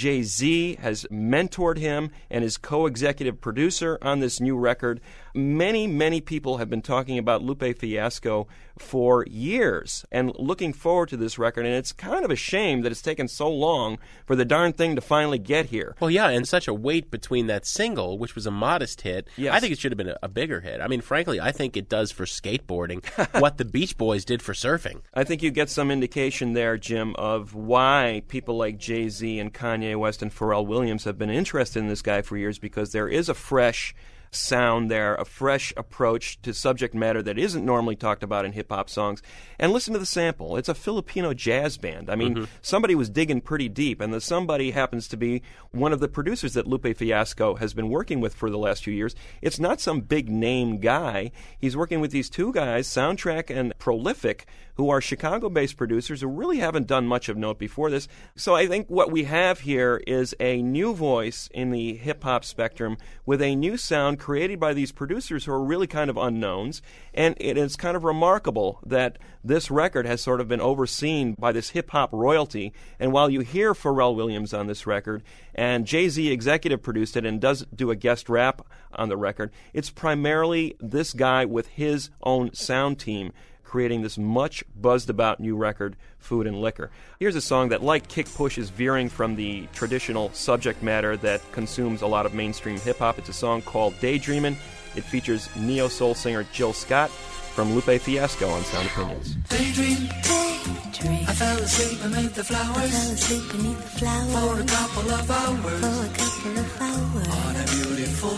Jay-Z has mentored him and is co-executive producer on this new record. Many, many people have been talking about Lupe Fiasco for years and looking forward to this record. And it's kind of a shame that it's taken so long for the darn thing to finally get here. Well, yeah, and such a wait between that single, which was a modest hit. Yes. I think it should have been a bigger hit. I mean, frankly, I think it does for skateboarding what the Beach Boys did for surfing. I think you get some indication there, Jim, of why people like Jay-Z and Kanye West and Pharrell Williams have been interested in this guy for years, because there is a fresh sound there, a fresh approach to subject matter that isn't normally talked about in hip-hop songs. And listen to the sample. It's a Filipino jazz band. I mean, somebody was digging pretty deep, and the somebody happens to be one of the producers that Lupe Fiasco has been working with for the last few years. It's not some big-name guy. He's working with these two guys, Soundtrack and Prolific, who are Chicago-based producers who really haven't done much of note before this. So I think what we have here is a new voice in the hip-hop spectrum with a new sound created by these producers who are really kind of unknowns. And it is kind of remarkable that this record has sort of been overseen by this hip-hop royalty. And while you hear Pharrell Williams on this record, and Jay-Z executive produced it and does do a guest rap on the record, it's primarily this guy with his own sound team creating this much buzzed-about new record, Food and Liquor. Here's a song that, like Kick Push, is veering from the traditional subject matter that consumes a lot of mainstream hip-hop. It's a song called Daydreamin'. It features neo-soul singer Jill Scott from Lupe Fiasco on Sound Opinions. Daydream, I fell asleep beneath the flowers. For a couple of hours. On a beautiful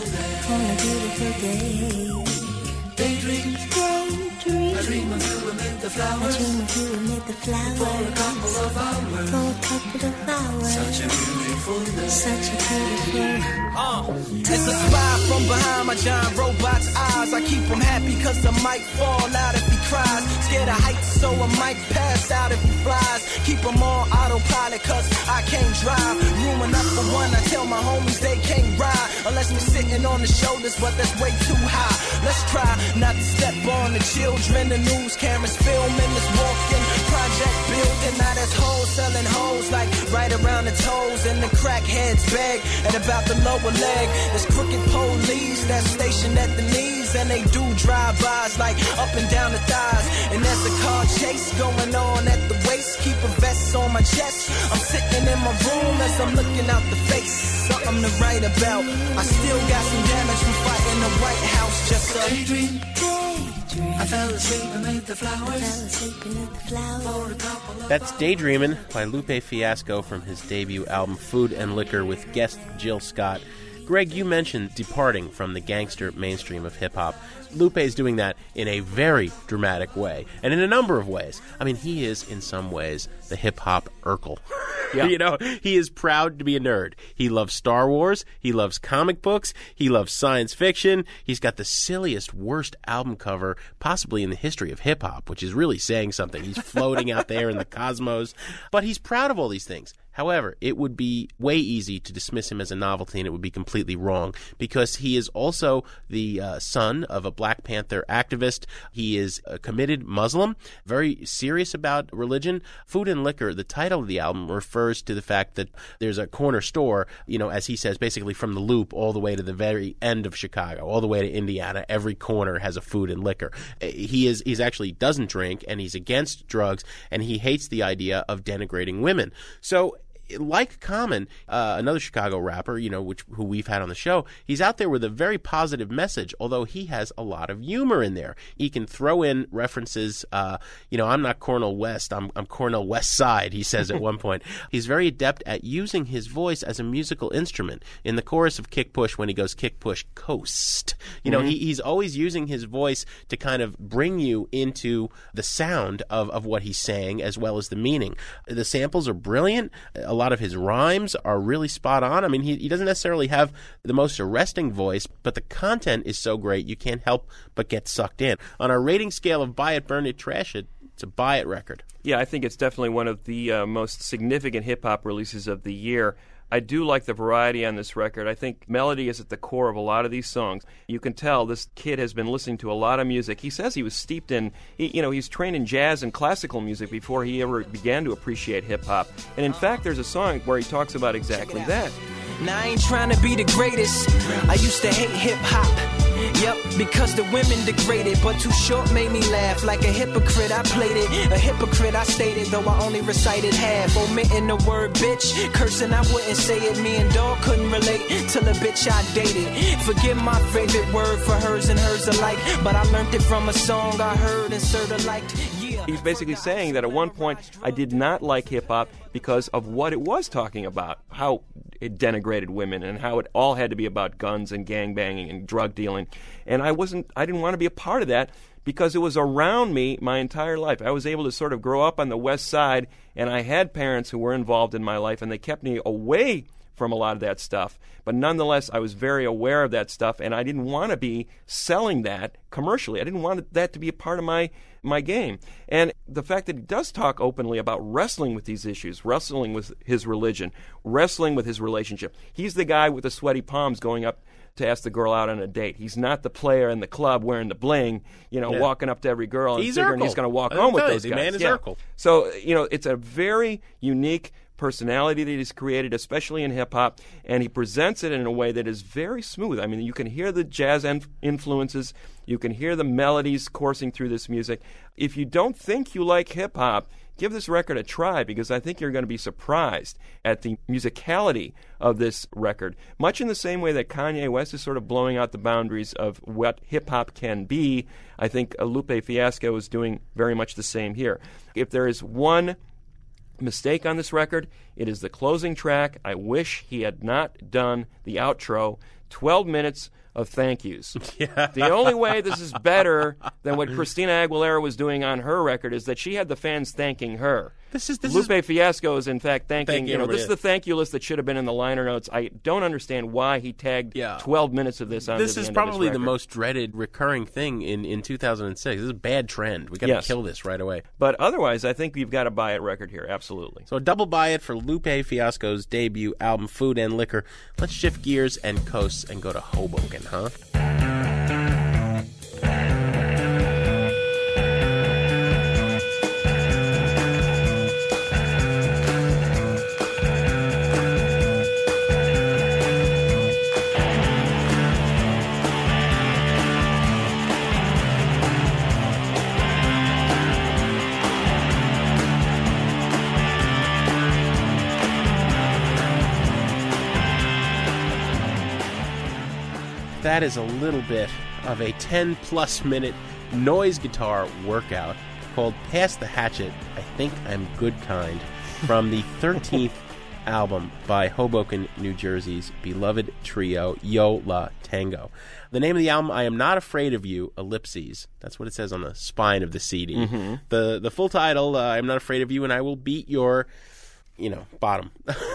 day. Daydream, I dream of you amid the flowers. For a couple of hours. Such a beautiful day. It's a spy from behind my giant robot's eyes. I keep him happy cause I might fall out if he cries. Scared of heights so I might pass out if he flies. Keep him on autopilot cause I can't drive. Room enough for one, I tell my homies they can't ride. Unless we're sitting on the shoulders, but that's way too high. Let's try not to step on the children. The news cameras filming this walking project building. Now there's hoes selling hoes like right around the toes. And the crackheads beg at about the lower leg. There's crooked police that's stationed at the knees. And they do drive-bys like up and down the thighs. And there's a car chase going on at the waist. Keep a vest on my chest. I'm sitting in my room as I'm looking out the face. Something to write about. I still got some damage from fighting the White House. Just a daydream. I fell asleep beneath the flowers. That's Daydreamin' by Lupe Fiasco from his debut album Food and Liquor with guest Jill Scott. Greg, you mentioned departing from the gangster mainstream of hip-hop. Lupe is doing that in a very dramatic way, and in a number of ways. I mean, he is, in some ways, the hip-hop Urkel. Yeah. You know, he is proud to be a nerd. He loves Star Wars. He loves comic books. He loves science fiction. He's got the silliest, worst album cover possibly in the history of hip-hop, which is really saying something. He's floating out there in the cosmos. But he's proud of all these things. However, it would be way easy to dismiss him as a novelty, and it would be completely wrong, because he is also the son of a Black Panther activist. He is a committed Muslim, very serious about religion. Food and Liquor, the title of the album, refers to the fact that there's a corner store, you know, as he says, basically from the Loop all the way to the very end of Chicago, all the way to Indiana. Every corner has a Food and Liquor. He's actually doesn't drink, and he's against drugs, and he hates the idea of denigrating women. So, like Common, another Chicago rapper, you know, who we've had on the show, he's out there with a very positive message, although he has a lot of humor in there. He can throw in references, you know, I'm not Cornel West, I'm Cornel West Side, he says at one point. He's very adept at using his voice as a musical instrument. In the chorus of Kick Push, when he goes Kick Push Coast, you know, he's always using his voice to kind of bring you into the sound of what he's saying as well as the meaning. The samples are brilliant. A lot of his rhymes are really spot on. I mean, he doesn't necessarily have the most arresting voice, but the content is so great you can't help but get sucked in. On our rating scale of buy it, burn it, trash it, it's a buy it record. Yeah, I think it's definitely one of the most significant hip-hop releases of the year. I do like the variety on this record. I think melody is at the core of a lot of these songs. You can tell this kid has been listening to a lot of music. He says he was steeped in, he's trained in jazz and classical music before he ever began to appreciate hip-hop. And in fact, there's a song where he talks about exactly that. Now I ain't trying to be the greatest. I used to hate hip-hop. Yep, because the women degraded, but Too Short made me laugh. Like a hypocrite, I played it. A hypocrite, I stated, though I only recited half. Omitting the word bitch, cursing, I wouldn't say it. Me and dog couldn't relate till a bitch I dated. Forget my favorite word for hers and hers alike, but I learned it from a song I heard and sorta liked. Yeah. He's basically saying that at one point I did not like hip-hop because of what it was talking about, how it denigrated women and how it all had to be about guns and gangbanging and drug dealing. And I didn't want to be a part of that because it was around me my entire life. I was able to sort of grow up on the West Side, and I had parents who were involved in my life, and they kept me away from a lot of that stuff. But nonetheless, I was very aware of that stuff, and I didn't want to be selling that commercially. I didn't want that to be a part of my game. And the fact that he does talk openly about wrestling with these issues, wrestling with his religion, wrestling with his relationship. He's the guy with the sweaty palms going up to ask the girl out on a date. He's not the player in the club wearing the bling, walking up to every girl and figuring he's going to walk home with those guys. Man is Urkel. So, it's a very unique personality that he's created, especially in hip-hop, and he presents it in a way that is very smooth. I mean, you can hear the jazz influences. You can hear the melodies coursing through this music. If you don't think you like hip-hop, give this record a try, because I think you're going to be surprised at the musicality of this record. Much in the same way that Kanye West is sort of blowing out the boundaries of what hip-hop can be, I think Lupe Fiasco is doing very much the same here. If there is one mistake on this record, it is the closing track. I wish he had not done the outro. 12 minutes of thank yous. Yeah. The only way this is better than what Christina Aguilera was doing on her record is that she had the fans thanking her. Lupe Fiasco is in fact thanking this is the thank you list that should have been in the liner notes. I don't understand why he tagged 12 minutes of this on This is probably the most dreaded recurring thing in 2006. This is a bad trend. We got to kill this right away. But otherwise, I think you've got to buy it record here, absolutely. So a double buy it for Lupe Fiasco's debut album, Food and Liquor. Let's shift gears and coast and go to Hoboken, huh? That is a little bit of a 10-plus minute noise guitar workout called Pass the Hatchet, I Think I'm Good Kind, from the 13th album by Hoboken, New Jersey's beloved trio, Yo La Tengo. The name of the album, I Am Not Afraid of You, ellipses. That's what it says on the spine of the CD. Mm-hmm. The full title, I Am Not Afraid of You, and I Will Beat Your... bottom.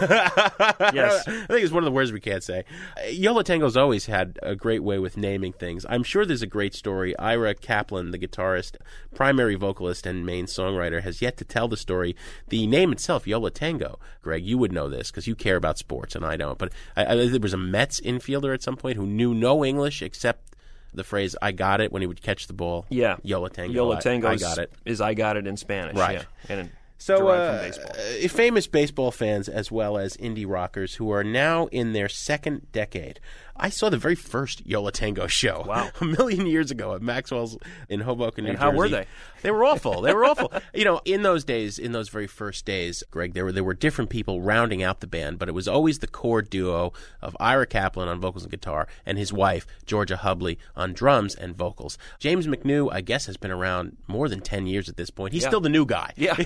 Yes. I think it's one of the words we can't say. Yo La Tengo's always had a great way with naming things. I'm sure there's a great story. Ira Kaplan, the guitarist, primary vocalist, and main songwriter, has yet to tell the story. The name itself, Yo La Tengo, Greg, you would know this because you care about sports and I don't. But there was a Mets infielder at some point who knew no English except the phrase "I got it" when he would catch the ball. Yeah. Yo La Tengo. Yo La Tengo I got it. Is I got it in Spanish. Right. Yeah. And so, famous baseball fans as well as indie rockers who are now in their second decade. I saw the very first Yo La Tengo show. Wow. A million years ago at Maxwell's in Hoboken, New Jersey. And how were they? They were awful. They were awful. In those days, in those very first days, Greg, there were different people rounding out the band, but it was always the core duo of Ira Kaplan on vocals and guitar and his wife, Georgia Hubley, on drums and vocals. James McNew, I guess, has been around more than 10 years at this point. He's still the new guy. Yeah.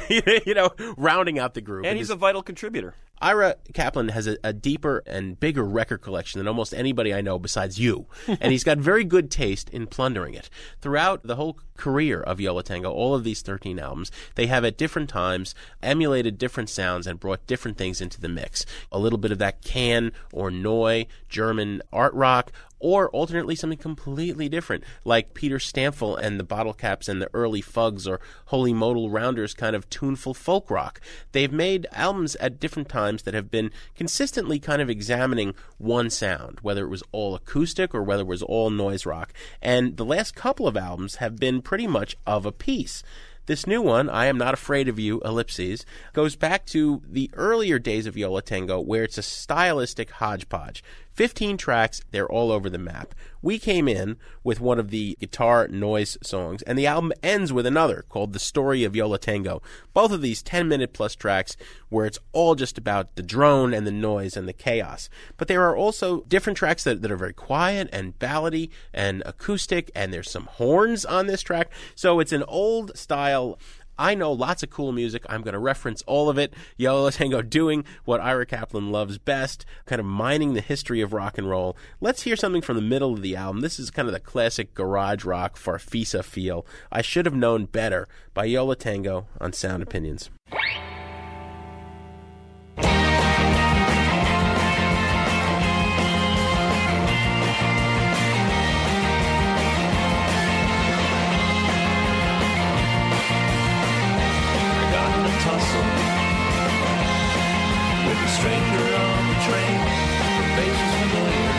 Rounding out the group. And he's a vital contributor. Ira Kaplan has a deeper and bigger record collection than almost anybody I know besides you. And he's got very good taste in plundering it. Throughout the whole career of Yo La Tengo, all of these 13 albums, they have at different times emulated different sounds and brought different things into the mix. A little bit of that Can or Neu German art rock, or alternately something completely different, like Peter Stamfel and the Bottle Caps and the early Fugs or Holy Modal Rounders kind of tuneful folk rock. They've made albums at different times that have been consistently kind of examining one sound, whether it was all acoustic or whether it was all noise rock. And the last couple of albums have been pretty much of a piece. This new one, I Am Not Afraid of You, ellipses, goes back to the earlier days of Yo La Tengo, where it's a stylistic hodgepodge. 15 tracks, they're all over the map. We came in with one of the guitar noise songs, and the album ends with another called The Story of Yo La Tengo. Both of these 10-minute plus tracks where it's all just about the drone and the noise and the chaos. But there are also different tracks that are very quiet and ballady and acoustic, and there's some horns on this track. So it's an old style. I know lots of cool music. I'm going to reference all of it. Yo La Tengo doing what Ira Kaplan loves best, kind of mining the history of rock and roll. Let's hear something from the middle of the album. This is kind of the classic garage rock Farfisa feel. I Should Have Known Better by Yo La Tengo on Sound Opinions. Stranger on the train, the face was familiar,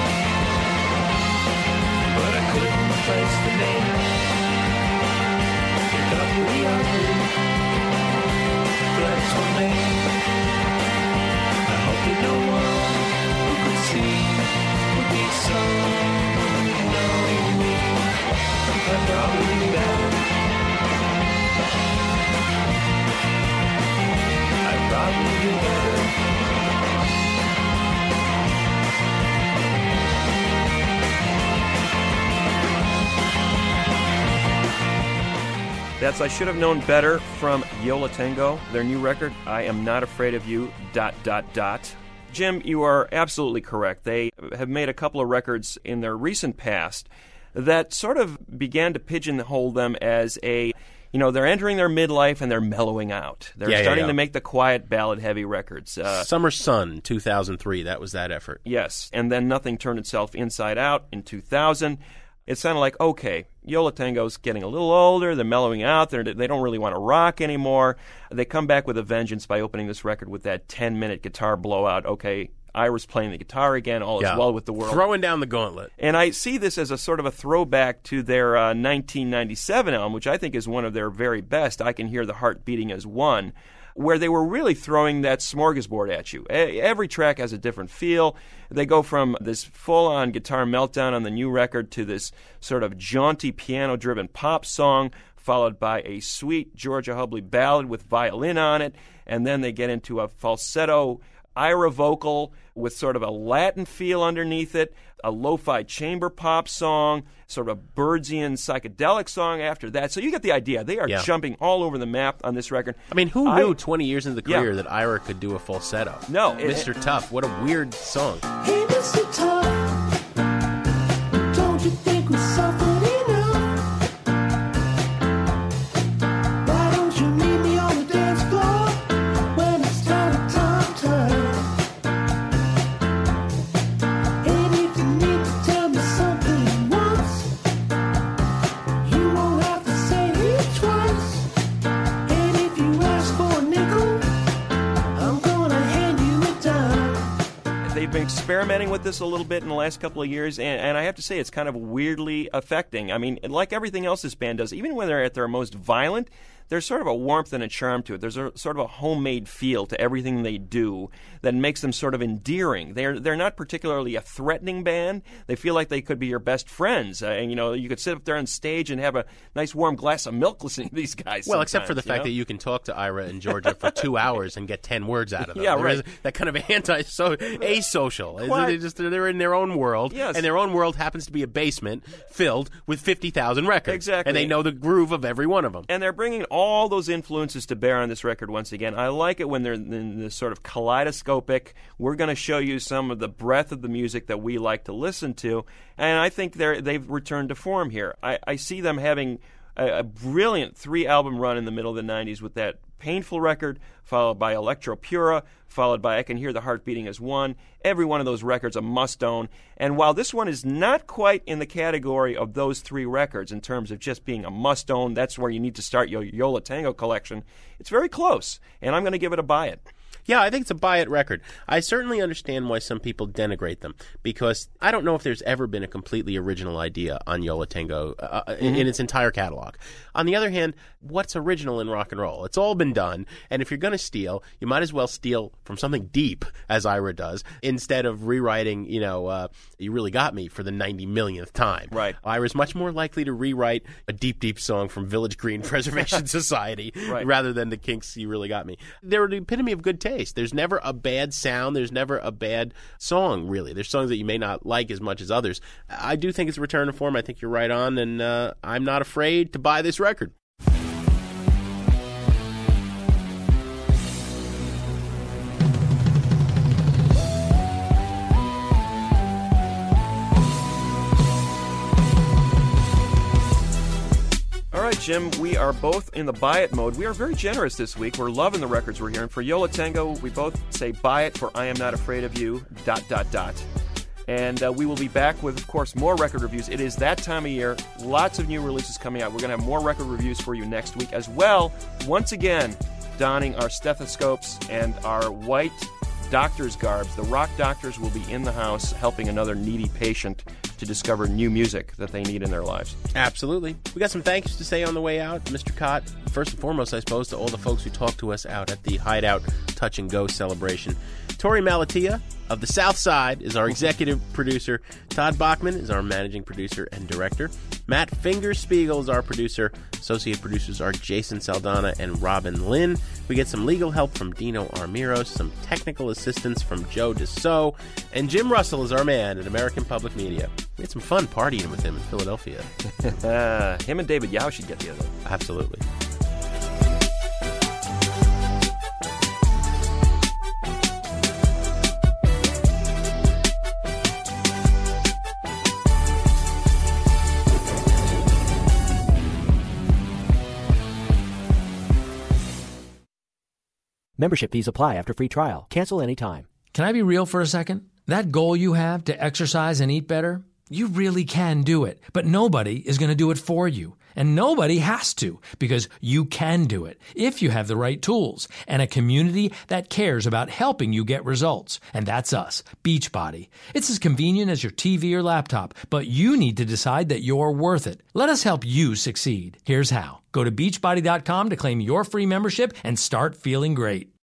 but I couldn't place the name. Picked up the ugly, flex for me. That's I Should Have Known Better from Yo La Tengo, their new record, I Am Not Afraid of You, ... Jim, you are absolutely correct. They have made a couple of records in their recent past that sort of began to pigeonhole them as a, they're entering their midlife and they're mellowing out. They're starting to make the quiet, ballad-heavy records. Summer Sun, 2003, that was that effort. Yes, and then Nothing Turned Itself Inside Out in 2000. It sounded like, okay, Yo La Tengo's getting a little older, they're mellowing out, they don't really want to rock anymore. They come back with a vengeance by opening this record with that 10-minute guitar blowout. Okay, Ira's playing the guitar again, all is well with the world. Throwing down the gauntlet. And I see this as a sort of a throwback to their 1997 album, which I think is one of their very best, I Can Hear the Heart Beating as One, where they were really throwing that smorgasbord at you. Every track has a different feel. They go from this full-on guitar meltdown on the new record to this sort of jaunty piano-driven pop song, followed by a sweet Georgia Hubley ballad with violin on it, and then they get into a falsetto Ira vocal with sort of a Latin feel underneath it, a lo-fi chamber pop song, sort of a Birdsian psychedelic song after that. So you get the idea. They are jumping all over the map on this record. I mean, who knew 20 years into the career that Ira could do a falsetto? No. Mr. Tough, what a weird song. Hey, Mr. Tough, don't you think we're suffering enough? Why don't you meet me on the dance floor when it's time? And if you need to tell me something once, you won't have to say it twice. And if you ask for a nickel, I'm gonna hand you a dime. They've been experimenting with this a little bit in the last couple of years, and I have to say it's kind of weirdly affecting. I mean, like everything else this band does, even when they're at their most violent, there's sort of a warmth and a charm to it. There's a sort of a homemade feel to everything they do that makes them sort of endearing. They're not particularly a threatening band. They feel like they could be your best friends. And, you could sit up there on stage and have a nice warm glass of milk listening to these guys. Well, except for the fact that you can talk to Ira and Georgia for 2 hours and get 10 words out of them. Yeah, right. That kind of asocial. They're in their own world, yes. And their own world happens to be a basement filled with 50,000 records. Exactly. And they know the groove of every one of them. And they're bringing all those influences to bear on this record once again. I like it when they're in this sort of kaleidoscopic, we're going to show you some of the breadth of the music that we like to listen to, and I think they've returned to form here. I see them having a brilliant 3-album run in the middle of the 90s with that Painful record, followed by Electro Pura, followed by I Can Hear the Heart Beating as One. Every one of those records a must-own. And while this one is not quite in the category of those 3 records in terms of just being a must-own, that's where you need to start your Yo La Tengo collection, it's very close, and I'm going to give it a buy it. Yeah, I think it's a buy-it record. I certainly understand why some people denigrate them, because I don't know if there's ever been a completely original idea on Yo La Tengo in its entire catalog. On the other hand, what's original in rock and roll? It's all been done, and if you're going to steal, you might as well steal from something deep, as Ira does, instead of rewriting, You Really Got Me for the 90 millionth time. Right. Ira's much more likely to rewrite a deep, deep song from Village Green Preservation Society rather than the Kinks' You Really Got Me. They're the epitome of good taste. There's never a bad sound. There's never a bad song, really. There's songs that you may not like as much as others. I do think it's a return to form. I think you're right on, and I'm not afraid to buy this record. All right, Jim, we are both in the buy it mode. We are very generous this week. We're loving the records we're hearing. For Yo La Tengo, we both say buy it. For I Am Not Afraid of You, ... And we will be back with, of course, more record reviews. It is that time of year. Lots of new releases coming out. We're going to have more record reviews for you next week as well. Once again, donning our stethoscopes and our white doctor's garbs. The rock doctors will be in the house helping another needy patient to discover new music that they need in their lives. Absolutely. We got some thanks to say on the way out. Mr. Cott, first and foremost, I suppose, to all the folks who talked to us out at the Hideout Touch and Go celebration. Tori Malatia of the South Side is our executive producer. Todd Bachman is our managing producer and director. Matt Fingerspiegel is our producer. Associate producers are Jason Saldana and Robin Lynn. We get some legal help from Dino Armiros, some technical assistance from Joe Dassault, and Jim Russell is our man at American Public Media. We had some fun partying with him in Philadelphia. Him and David Yao should get together. Absolutely. Membership fees apply after free trial. Cancel anytime. Can I be real for a second? That goal you have to exercise and eat better, you really can do it. But nobody is going to do it for you. And nobody has to, because you can do it if you have the right tools and a community that cares about helping you get results. And that's us, Beachbody. It's as convenient as your TV or laptop, but you need to decide that you're worth it. Let us help you succeed. Here's how. Go to Beachbody.com to claim your free membership and start feeling great.